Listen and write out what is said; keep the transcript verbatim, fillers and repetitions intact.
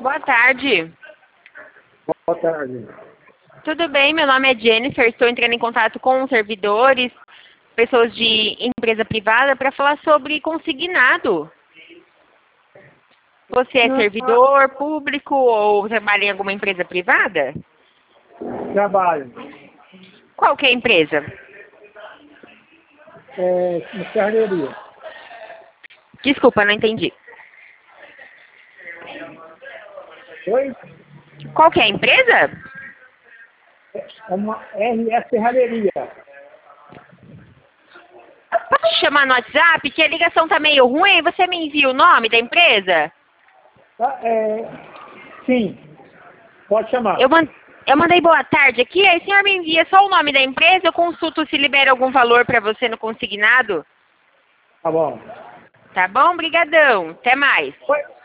Boa tarde. Boa tarde. Tudo bem? Meu nome é Jennifer. Estou entrando em contato com servidores, pessoas de empresa privada, para falar sobre consignado. Você é Não, servidor público ou trabalha em alguma empresa privada? Trabalho. Qual que é a empresa? É, na serraria. Desculpa, não entendi. Oi? Qual que é a empresa? É uma R S Serralheria. Posso te chamar no WhatsApp, que a ligação tá meio ruim? Você me envia o nome da empresa? Tá, é, sim, pode chamar. Eu, man... eu mandei boa tarde aqui, aí o senhor me envia só o nome da empresa, eu consulto se libera algum valor para você no consignado. Tá bom. Tá bom? Brigadão. Até mais. Oi?